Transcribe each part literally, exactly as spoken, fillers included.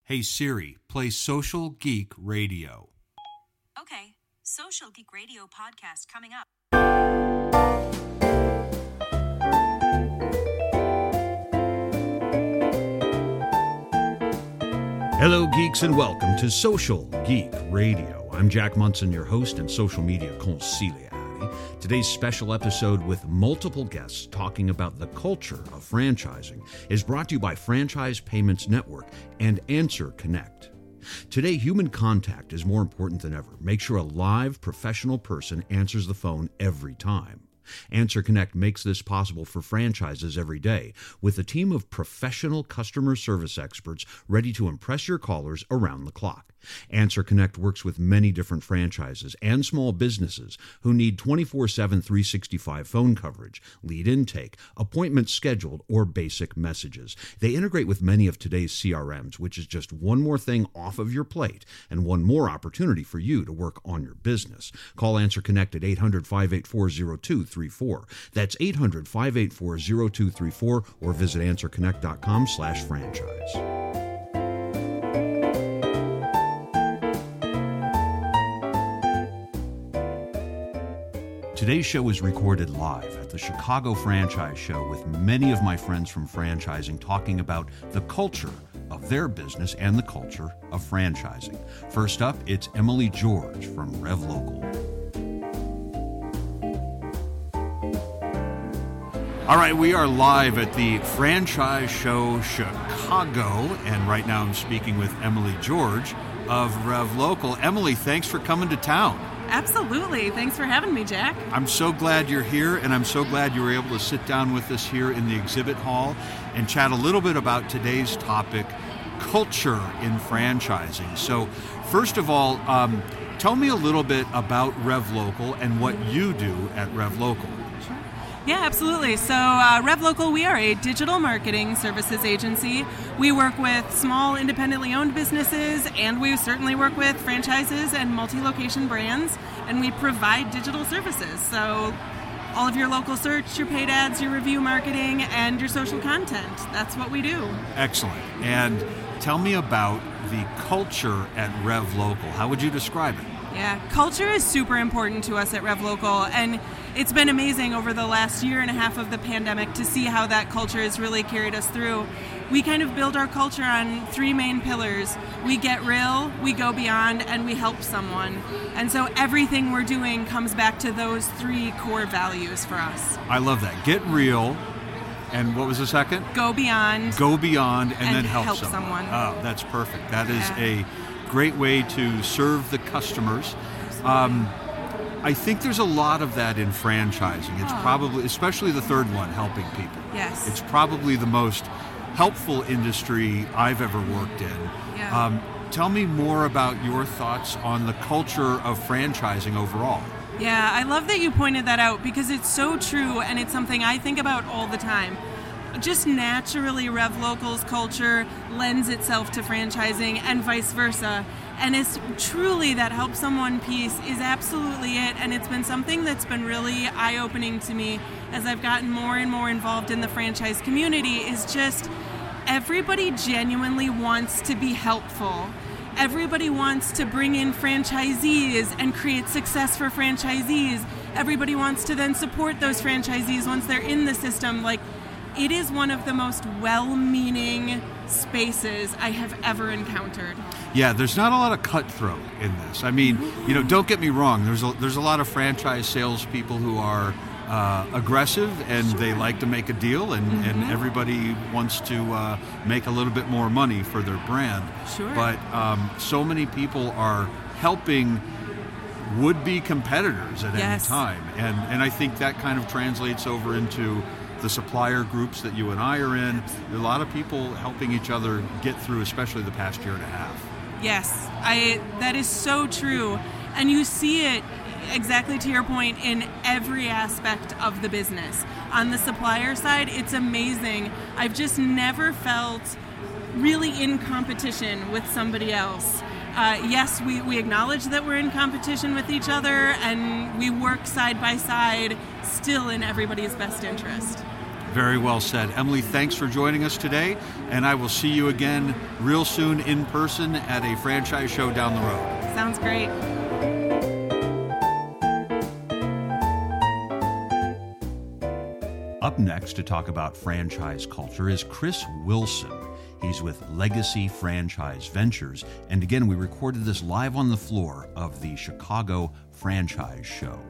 Hey Siri, play Social Geek Radio. Okay, Social Geek Radio podcast coming up. Hello, geeks, and welcome to Social Geek Radio. I'm Jack Munson, your host and social media consigliere. Today's special episode with multiple guests talking about the culture of franchising is brought to you by Franchise Payments Network and Answer Connect. Today, human contact is more important than ever. Make sure a live, professional person answers the phone every time. Answer Connect makes this possible for franchises every day with a team of professional customer service experts ready to impress your callers around the clock. Answer Connect works with many different franchises and small businesses who need twenty-four seven, three sixty-five phone coverage, lead intake, appointments scheduled, or basic messages. They integrate with many of today's C R Ms, which is just one more thing off of your plate and one more opportunity for you to work on your business. Call Answer Connect at eight hundred, five eight four, zero two three four. That's eight hundred, five eight four, zero two three four or visit answer connect dot com slash franchise. Today's show is recorded live at the Chicago Franchise Show with many of my friends from franchising talking about the culture of their business and the culture of franchising. First up, it's Emily George from RevLocal. All right, we are live at the Franchise Show Chicago, and right now I'm speaking with Emily George of RevLocal. Emily, thanks for coming to town. Absolutely. Thanks for having me, Jack. I'm so glad you're here, and I'm so glad you were able to sit down with us here in the exhibit hall and chat a little bit about today's topic, culture in franchising. So, first of all, um, tell me a little bit about RevLocal and what you do at RevLocal. Yeah, absolutely. So uh, RevLocal, we are a digital marketing services agency. We work with small, independently owned businesses, and we certainly work with franchises and multi-location brands, and we provide digital services. So all of your local search, your paid ads, your review marketing, and your social content. That's what we do. Excellent. And tell me about the culture at RevLocal. How would you describe it? Yeah, culture is super important to us at RevLocal, and it's been amazing over the last year and a half of the pandemic to see how that culture has really carried us through. We kind of build our culture on three main pillars. We get real, we go beyond, and we help someone. And so everything we're doing comes back to those three core values for us. I love that. Get real, and what was the second? Go beyond. Go beyond, and, and then help, help someone. someone. Oh, that's perfect. That is Yeah. a great way to serve the customers. Um, I think there's a lot of that in franchising. It's Oh. probably, especially the third one, helping people. Yes. It's probably the most helpful industry I've ever worked in. Yeah. Um, tell me more about your thoughts on the culture of franchising overall. Yeah, I love that you pointed that out because it's so true, and it's something I think about all the time. Just naturally, RevLocal's culture lends itself to franchising and vice versa. And it's truly that help someone piece is absolutely it. And it's been something that's been really eye-opening to me as I've gotten more and more involved in the franchise community is just everybody genuinely wants to be helpful. Everybody wants to bring in franchisees and create success for franchisees. Everybody wants to then support those franchisees once they're in the system. Like, it is one of the most well-meaning spaces I have ever encountered. Yeah, there's not a lot of cutthroat in this. I mean, you know, don't get me wrong. There's a, there's a lot of franchise salespeople who are uh, aggressive and Sure. they like to make a deal, and, Mm-hmm. and everybody wants to uh, make a little bit more money for their brand. Sure. But um, so many people are helping would-be competitors at Yes. any time, and and I think that kind of translates over into the supplier groups that you and I are in. There are a lot of people helping each other get through, especially the past year and a half. Yes, I. That is so true, and you see it exactly to your point in every aspect of the business. On the supplier side, it's amazing. I've just never felt really in competition with somebody else. Uh, yes, we, we acknowledge that we're in competition with each other, and we work side by side, still in everybody's best interest. Very well said. Emily, thanks for joining us today, and I will see you again real soon in person at a franchise show down the road. Sounds great. Up next to talk about franchise culture is Chris Wilson. He's with Legacy Franchise Ventures, and again, we recorded this live on the floor of the Chicago Franchise Show.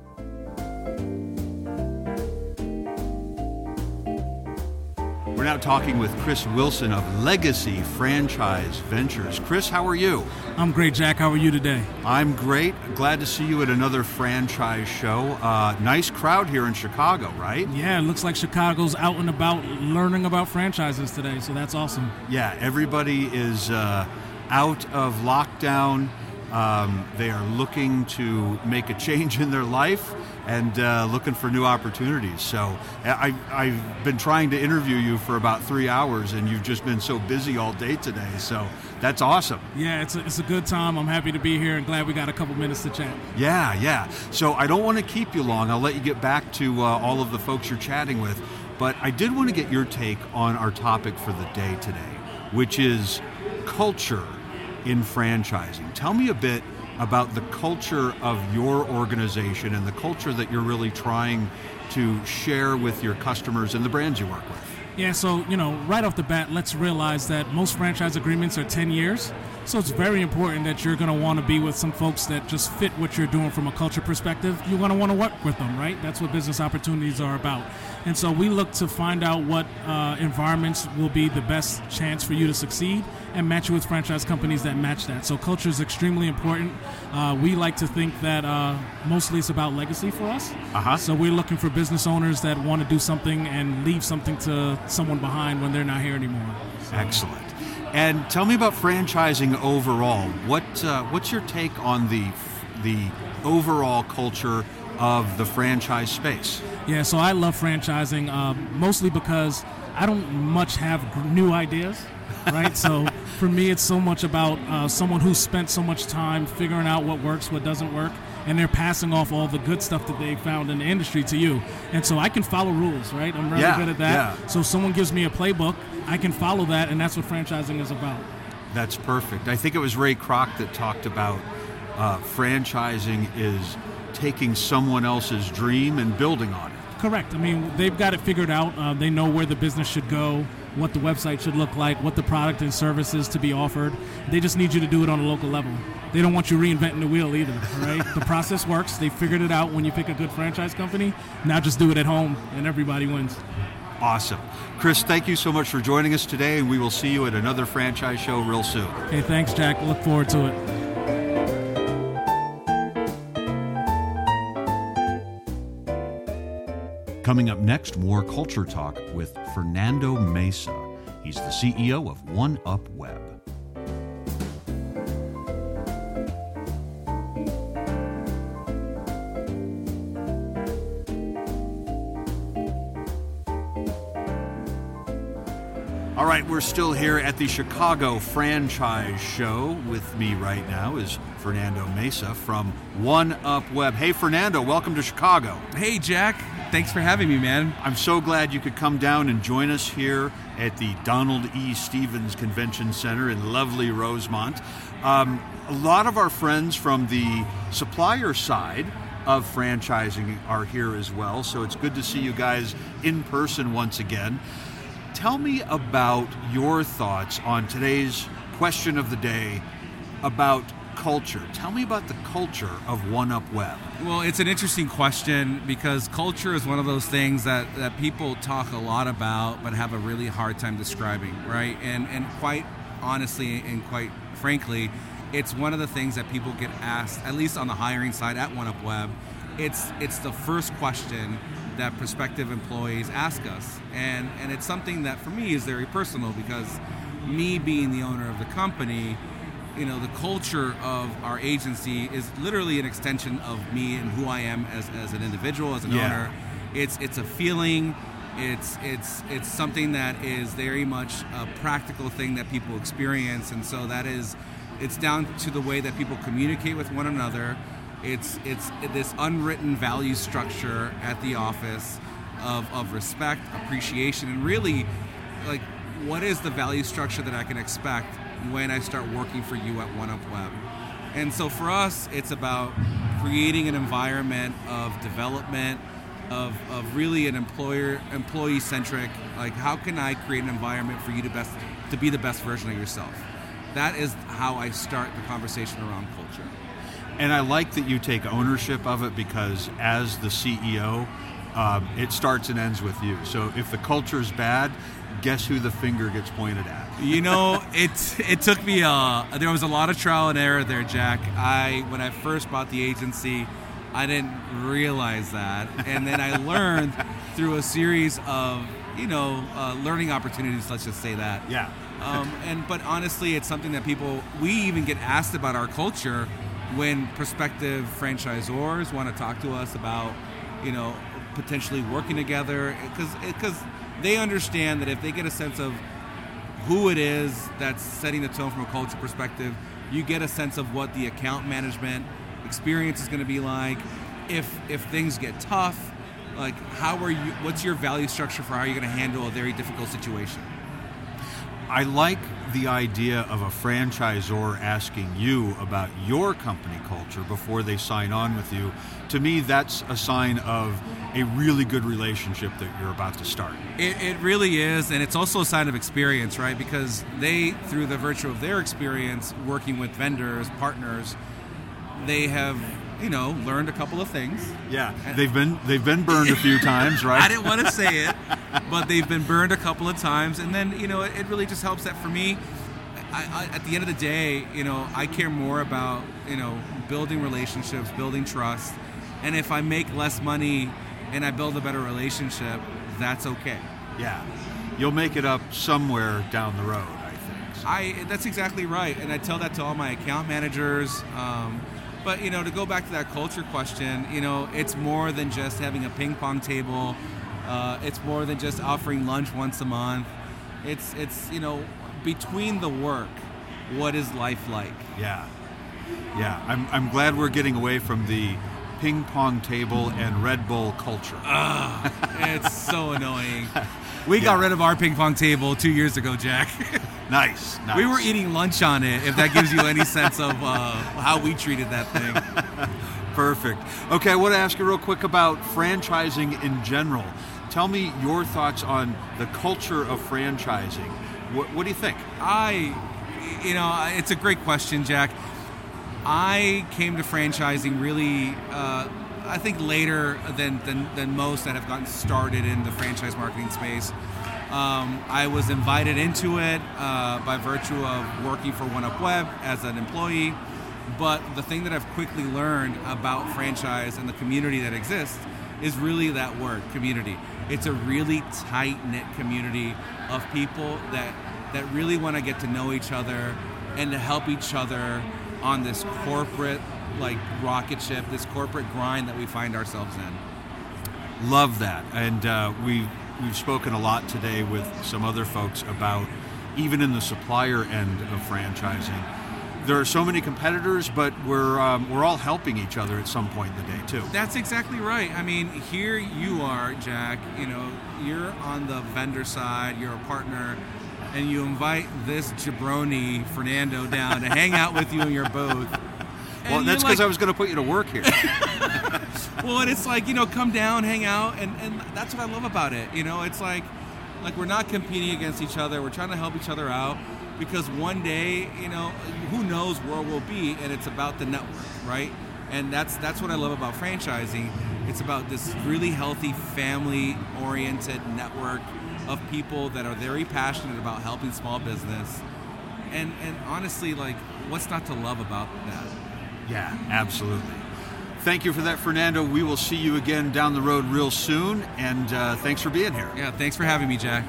We're now talking with Chris Wilson of Legacy Franchise Ventures. Chris, how are you? I'm great, Jack. How are you today? I'm great. Glad to see you at another franchise show. Uh, nice crowd here in Chicago, right? Yeah, it looks like Chicago's out and about learning about franchises today, so that's awesome. Yeah, everybody is uh, out of lockdown. Um, they are looking to make a change in their life and uh, looking for new opportunities. So I, I've been trying to interview you for about three hours, and you've just been so busy all day today. So that's awesome. Yeah, it's a, it's a good time. I'm happy to be here and glad we got a couple minutes to chat. Yeah, yeah. So I don't want to keep you long. I'll let you get back to uh, all of the folks you're chatting with. But I did want to get your take on our topic for the day today, which is culture in franchising. Tell me a bit about the culture of your organization and the culture that you're really trying to share with your customers and the brands you work with. Yeah, so, you know, right off the bat, let's realize that most franchise agreements are ten years. So it's very important that you're going to want to be with some folks that just fit what you're doing from a culture perspective. You're going to want to work with them, right? That's what business opportunities are about. And so we look to find out what uh, environments will be the best chance for you to succeed and match you with franchise companies that match that. So culture is extremely important. Uh, we like to think that uh, mostly it's about legacy for us. Uh-huh. So we're looking for business owners that want to do something and leave something to someone behind when they're not here anymore. So. Excellent. And tell me about franchising overall. What uh, what's your take on the the overall culture of the franchise space? Yeah, so I love franchising uh, mostly because I don't much have new ideas, right? So for me, it's so much about uh, someone who's spent so much time figuring out what works, what doesn't work, and they're passing off all the good stuff that they found in the industry to you. And so I can follow rules, right? I'm really yeah, good at that. Yeah. So if someone gives me a playbook, I can follow that, and that's what franchising is about. That's perfect. I think it was Ray Kroc that talked about uh, franchising is taking someone else's dream and building on it. Correct. I mean, they've got it figured out. Uh, they know where the business should go, what the website should look like, what the product and services to be offered. They just need you to do it on a local level. They don't want you reinventing the wheel either, right? The process works. They figured it out when you pick a good franchise company. Now just do it at home, and everybody wins. Awesome. Chris, thank you so much for joining us today, and we will see you at another franchise show real soon. Okay, thanks, Jack. Look forward to it. Coming up next, more Culture Talk with Fernando Mesa. He's the C E O of One Up Web. All right, we're still here at the Chicago Franchise Show. With me right now is Fernando Mesa from One Up Web. Hey, Fernando, welcome to Chicago. Hey, Jack. Thanks for having me, man. I'm so glad you could come down and join us here at the Donald E. Stevens Convention Center in lovely Rosemont. Um, a lot of our friends from the supplier side of franchising are here as well, so it's good to see you guys in person once again. Tell me about your thoughts on today's question of the day about culture. Tell me about the culture of One Up Web. Well, it's an interesting question because culture is one of those things that, that people talk a lot about but have a really hard time describing, right? And and quite honestly and quite frankly, it's one of the things that people get asked, at least on the hiring side at One Up Web. It's it's the first question that prospective employees ask us. And and it's something that for me is very personal because me being the owner of the company, you know, the culture of our agency is literally an extension of me and who I am as, as an individual, as an yeah. owner. It's it's a feeling, it's it's it's something that is very much a practical thing that people experience, and so that is, it's down to the way that people communicate with one another. It's it's this unwritten value structure at the office of, of respect, appreciation, and really, like, what is the value structure that I can expect when I start working for you at OneUp-Web? And so for us, it's about creating an environment of development, of, of really an employer employee centric. Like, how can I create an environment for you to best to be the best version of yourself? That is how I start the conversation around culture. And I like that you take ownership of it, because as the C E O, um, it starts and ends with you. So if the culture is bad, guess who the finger gets pointed at? You know, it it took me, uh, there was a lot of trial and error there, Jack. I When I first bought the agency, I didn't realize that. And then I learned through a series of, you know, uh, learning opportunities, let's just say that. Yeah. um, and But honestly, it's something that people, we even get asked about our culture when prospective franchisors want to talk to us about, you know, potentially working together, because because they understand that if they get a sense of who it is that's setting the tone from a culture perspective, you get a sense of what the account management experience is going to be like. If if things get tough, like, how are you? What's your value structure for how you're going to handle a very difficult situation? I like the idea of a franchisor asking you about your company culture before they sign on with you. To me, that's a sign of a really good relationship that you're about to start. It, it really is, and it's also a sign of experience, right? Because they, through the virtue of their experience working with vendors, partners, they have, you know, learned a couple of things. Yeah, they've been they've been burned a few times, right? I didn't want to say it, but they've been burned a couple of times, and then, you know, it, it really just helps that for me, I, I, at the end of the day, you know, I care more about, you know, building relationships, building trust, and if I make less money and I build a better relationship, that's okay. Yeah, you'll make it up somewhere down the road, I think. So. I that's exactly right, and I tell that to all my account managers. Um, But, you know, to go back to that culture question, you know, it's more than just having a ping pong table. Uh, it's more than just offering lunch once a month. It's, it's you know, between the work, what is life like? Yeah. Yeah. I'm, I'm glad we're getting away from the ping pong table and Red Bull culture. Ugh, it's so annoying. We Yeah. got rid of our ping pong table two years ago, Jack. Nice, nice. We were eating lunch on it, if that gives you any sense of uh, how we treated that thing. Perfect. Okay, I want to ask you real quick about franchising in general. Tell me your thoughts on the culture of franchising. What, what do you think? I, you know, it's a great question, Jack. I came to franchising really, uh, I think later than, than, than most that have gotten started in the franchise marketing space. Um, I was invited into it uh, by virtue of working for OneUp-Web as an employee. But the thing that I've quickly learned about franchise and the community that exists is really that word, community. It's a really tight-knit community of people that, that really want to get to know each other and to help each other on this corporate, like, rocket ship, this corporate grind that we find ourselves in. Love that. And uh, we We've spoken a lot today with some other folks about, even in the supplier end of franchising, there are so many competitors, but we're um, we're all helping each other at some point in the day too. That's exactly right. I mean, here you are, Jack. You know, you're on the vendor side. You're a partner, and you invite this jabroni Fernando down to hang out with you in your booth. Well, And that's you're because like, I was going to put you to work here. Well, and it's like, you know, come down, hang out, and, and that's what I love about it. You know, it's like, like we're not competing against each other. We're trying to help each other out, because one day, you know, who knows where we'll be, and it's about the network, right? And that's that's what I love about franchising. It's about this really healthy, family-oriented network of people that are very passionate about helping small business. And and honestly, like, what's not to love about that? Yeah, absolutely. Thank you for that, Fernando. We will see you again down the road real soon, and uh, thanks for being here. Yeah, thanks for having me, Jack.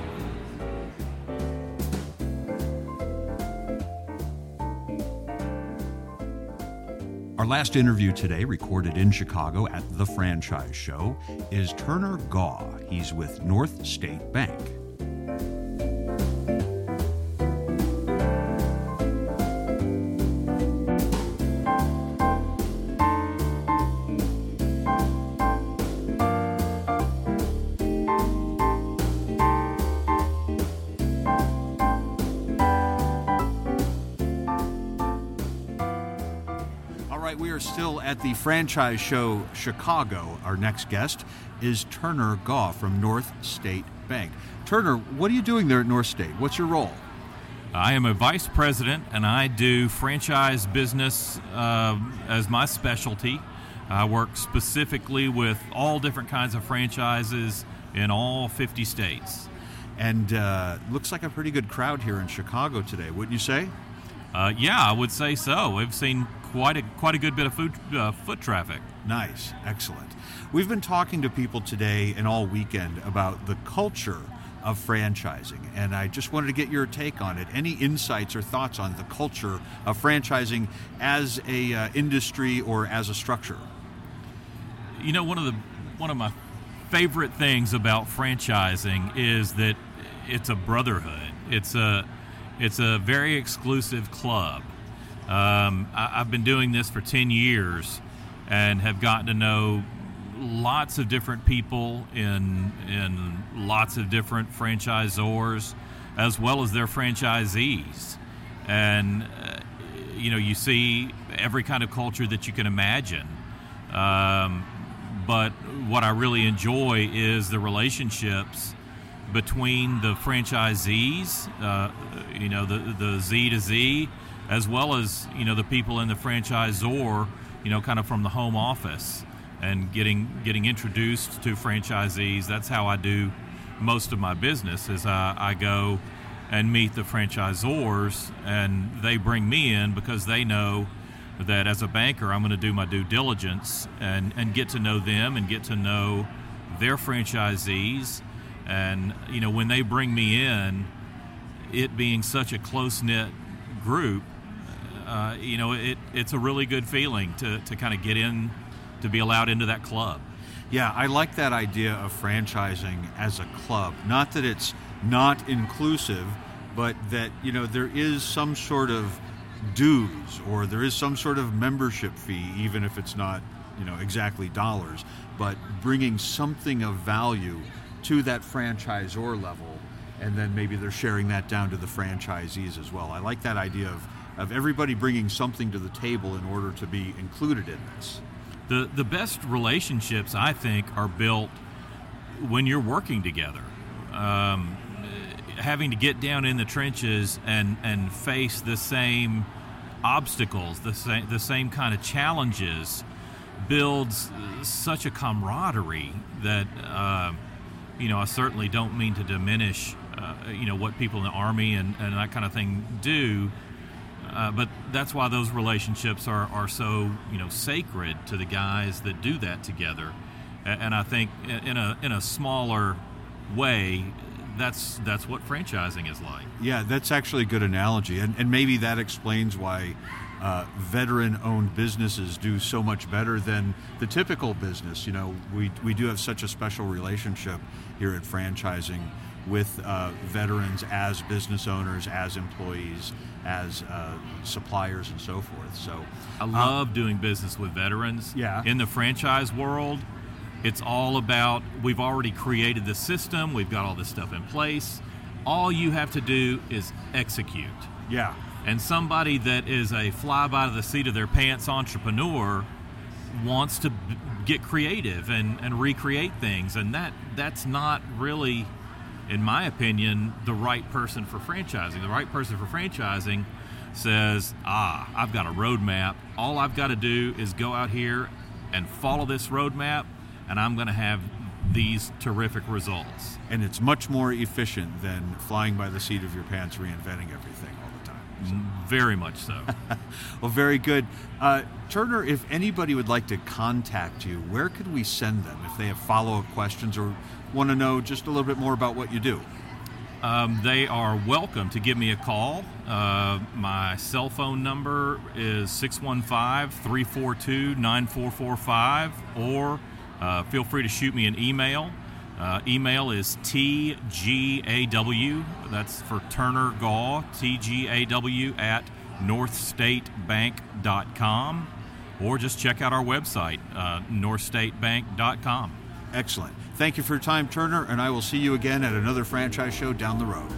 Our last interview today, recorded in Chicago at The Franchise Show, is Turner Gaw. He's with North State Bank. right, we are still at the Franchise Show Chicago. Our next guest is Turner Gaw from North State Bank. Turner, what are you doing there at North State? What's your role? I am a vice president, and I do franchise business uh, as my specialty. I work specifically with all different kinds of franchises in all fifty states. And uh, looks like a pretty good crowd here in Chicago today, wouldn't you say? Uh, yeah, I would say so. We've seen quite a quite a good bit of food, uh, foot traffic. Nice, excellent. We've been talking to people today and all weekend about the culture of franchising, and I just wanted to get your take on it. Any insights or thoughts on the culture of franchising as a uh, industry or as a structure? You know, one of the one of my favorite things about franchising is that it's a brotherhood. It's a it's a very exclusive club. Um, I, I've been doing this for ten years and have gotten to know lots of different people in in lots of different franchisors, as well as their franchisees. And uh, you know, you see every kind of culture that you can imagine. Um, but what I really enjoy is the relationships between the franchisees, uh, you know, the the Z to Z, as well as, you know, the people in the franchisor, you know, kind of from the home office, and getting getting introduced to franchisees. That's how I do most of my business, is I, I go and meet the franchisors, and they bring me in because they know that as a banker I'm going to do my due diligence and, and get to know them and get to know their franchisees. And, you know, when they bring me in, it being such a close-knit group, uh, you know, it it's a really good feeling to, to kind of get in, to be allowed into that club. Yeah, I like that idea of franchising as a club. Not that it's not inclusive, but that, you know, there is some sort of dues, or there is some sort of membership fee, even if it's not, you know, exactly dollars, but bringing something of value to that franchisor level, and then maybe they're sharing that down to the franchisees as well. I like that idea of, of everybody bringing something to the table in order to be included in this. The the best relationships, I think, are built when you're working together. Um, having to get down in the trenches and, and face the same obstacles, the same, the same kind of challenges, builds such a camaraderie that, uh, you know, I certainly don't mean to diminish, uh, you know, what people in the Army and, and that kind of thing do. Uh, but that's why those relationships are, are so, you know, sacred to the guys that do that together. And, and I think in a in a smaller way, that's that's what franchising is like. Yeah, that's actually a good analogy. And, and maybe that explains why uh, veteran-owned businesses do so much better than the typical business. You know, we, we do have such a special relationship here at franchising with uh, veterans as business owners, as employees, as uh, suppliers, and so forth. So I love um, doing business with veterans. Yeah. In the franchise world, it's all about, we've already created the system, we've got all this stuff in place. All you have to do is execute. Yeah. And somebody that is a fly by the seat of their pants entrepreneur wants to b- get creative and, and recreate things, and that that's not really, in my opinion, the right person for franchising. The right person for franchising says, ah, I've got a roadmap. All I've got to do is go out here and follow this roadmap, and I'm going to have these terrific results. And it's much more efficient than flying by the seat of your pants, reinventing everything all the time. So. Very much so. Well, very good. Uh, Turner, if anybody would like to contact you, where could we send them if they have follow-up questions or want to know just a little bit more about what you do? Um, they are welcome to give me a call. Uh, my cell phone number is six one five, three four two, nine four four five, or uh, feel free to shoot me an email. Uh, email is T G A W, that's for Turner Gaw, T G A W at north state bank dot com, or just check out our website, uh, north state bank dot com. Excellent. Thank you for your time, Turner, and I will see you again at another franchise show down the road.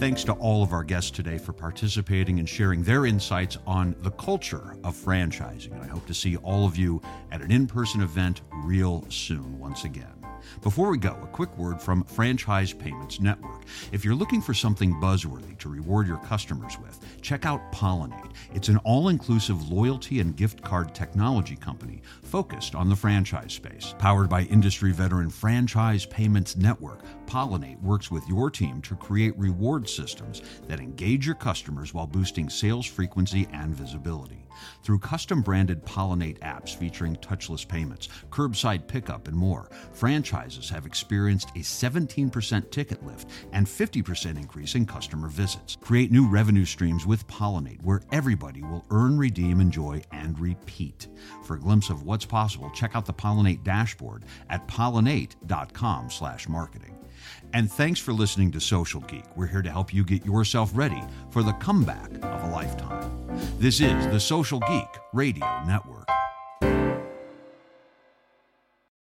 thanks to all of our guests today for participating and sharing their insights on the culture of franchising. I hope to see all of you at an in-person event real soon once again. Before we go, a quick word from Franchise Payments Network. If you're looking for something buzzworthy to reward your customers with, check out Pollinate. It's an all-inclusive loyalty and gift card technology company focused on the franchise space. Powered by industry veteran Franchise Payments Network, Pollinate works with your team to create reward systems that engage your customers while boosting sales frequency and visibility. Through custom-branded Pollinate apps featuring touchless payments, curbside pickup, and more, franchises have experienced a seventeen percent ticket lift and fifty percent increase in customer visits. Create new revenue streams with Pollinate, where everybody will earn, redeem, enjoy, and repeat. For a glimpse of what's possible, check out the Pollinate dashboard at pollinate dot com slash marketing. And thanks for listening to Social Geek. We're here to help you get yourself ready for the comeback of a lifetime. This is the Social Geek Radio Network.